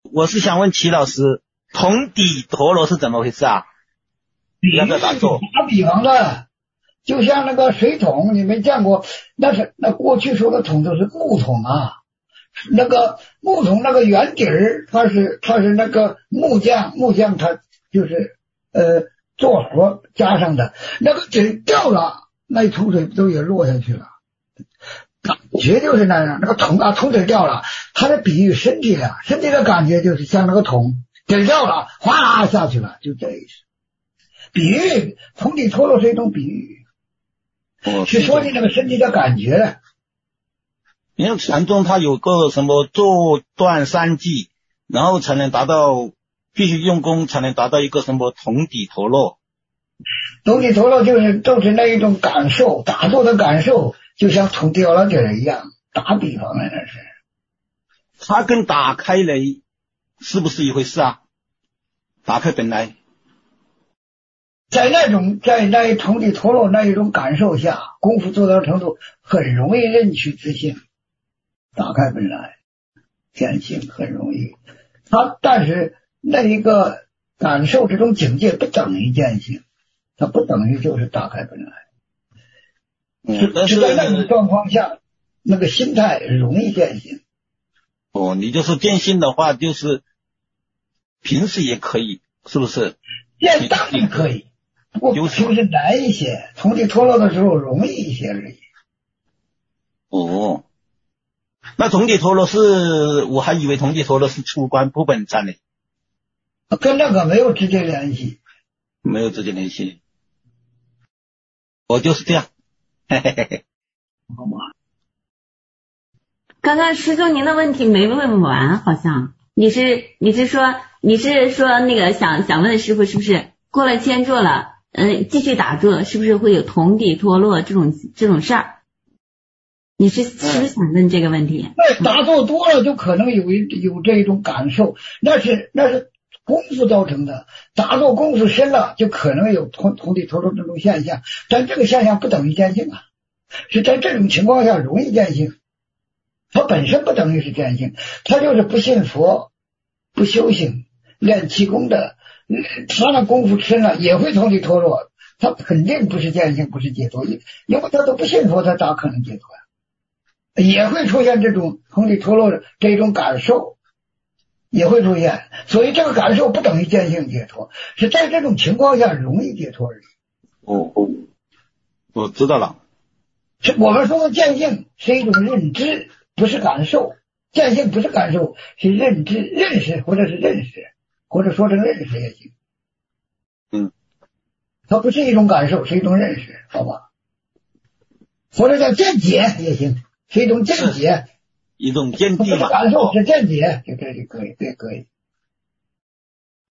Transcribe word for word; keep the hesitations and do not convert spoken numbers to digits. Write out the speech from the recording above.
我是想问齐老师，桶底陀螺是怎么回事啊？要不要打坐？ 打比方的，就像那个水桶，你没见过？那是那过去说的桶都是木桶啊，那个木桶那个圆底儿，它是它是那个木匠木匠他就是呃做活加上的，那个底儿掉了，那一桶水都也落下去了。感觉就是那样，那个桶啊桶底掉了，它的比喻身体啊，身体的感觉就是像那个桶底掉了，哗啦下去了，就这意思。比喻桶底陀螺是一种比喻，是说你那个身体的感觉的。 因为禅宗它有个什么坐断三际，然后才能达到，必须用功才能达到一个什么桶底陀螺。 桶底陀螺就是就是那一种感受，打坐的感受，就像桶掉了底儿一样。打比方的那是。 它跟打开雷是不是一回事啊？打开本来。 在那种在那桶底陀螺那一种感受下，功夫做到程度，很容易认取自性，打开本来，见性很容易。他但是那一个感受这种境界不等于见性，它不等于就是打开本来。 嗯，但是是在那种状况下，那个心态容易见性。 哦，你就是见性的话，就是平时也可以，是不是？ 见当然可以。不过平时难一些，桶底陀螺的时候容易一些而已。 哦，那桶底陀螺是，我还以为桶底陀螺是出关不本禅呢。 跟那个没有直接联系。 没有直接联系。我就是这样。嘿嘿嘿嘿。 好吗？ 刚刚师兄您的问题没问完，好像你是你是说你是说那个想想问师傅是不是过了千坐了？嗯，继续打坐是不是会有桶底陀螺这种这种事儿？你是是不是想问这个问题？ 对，打坐多了就可能有一有这种感受，那是那是功夫造成的。打坐功夫深了，就可能有桶桶底陀螺这种现象，但这个现象不等于见性啊，是在这种情况下容易见性，它本身不等于是见性，它就是不信佛、不修行、练气功的。他那功夫深了也会桶底陀螺，他肯定不是见性，不是解脱，因为他都不信佛，他咋可能解脱呀？也会出现这种桶底陀螺这种感受，也会出现，所以这个感受不等于见性解脱，是在这种情况下容易解脱而已。 哦哦，我知道了。 是我们说的见性是一种认知，不是感受。见性不是感受，是认知、认识或者是认识。或者说成认识也行， 嗯， 它不是一种感受，是一种认识，好吧？或者叫见解也行，是一种见解， 一种见地嘛。 不是感受，是见解，就这就可以，对，可以。